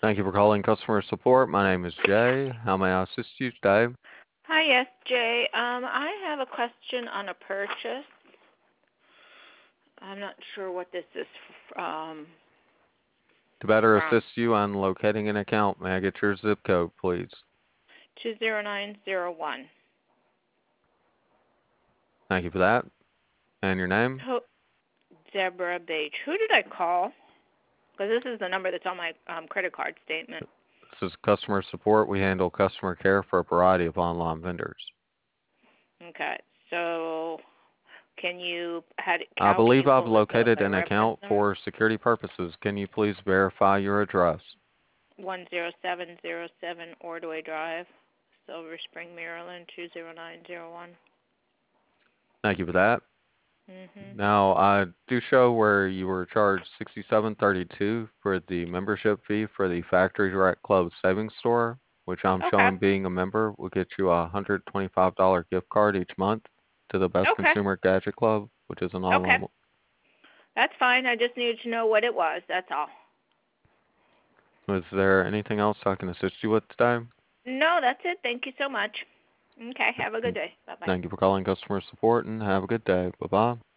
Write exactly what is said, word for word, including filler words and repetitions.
Thank you for calling customer support. My name is Jay. How may I assist you today? Hi, yes, Jay. Um, I have a question on a purchase. I'm not sure what this is um, To better from. assist you on locating an account, may I get your zip code, please? two zero nine zero one. Thank you for that. And your name? Who, Deborah Beach. Who did I call? Because this is the number that's on my um, credit card statement. This is customer support. We handle customer care for a variety of online vendors. Okay, so can you, how, do- I how can believe you I've pull this up? located A an reference account number? for security purposes. Can you please verify your address? one zero seven zero seven Ordway Drive, Silver Spring, Maryland, two zero nine zero one. Thank you for that. Mm-hmm. Now, I do show where you were charged sixty-seven thirty-two for the membership fee for the Factory Direct Club Savings Store, which I'm Okay. showing being a member will get you a one hundred twenty-five dollars gift card each month to the Best Okay. Consumer Gadget Club, which is an Okay. online. That's fine. I just needed to know what it was. That's all. Is there anything else I can assist you with today? No, that's it. Thank you so much. Okay. Have a good day. Bye-bye. Thank you for calling customer support and have a good day. Bye-bye.